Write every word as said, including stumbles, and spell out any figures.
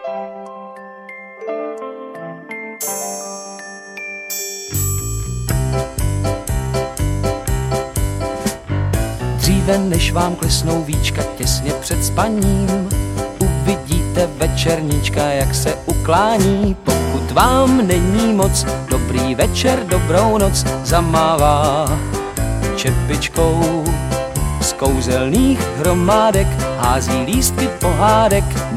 Dříve než vám klesnou víčka těsně před spaním, uvidíte večerníčka, jak se uklání. Pokud vám není moc, dobrý večer, dobrou noc, zamává čepičkou z kouzelných hromádek, hází lístky pohádek.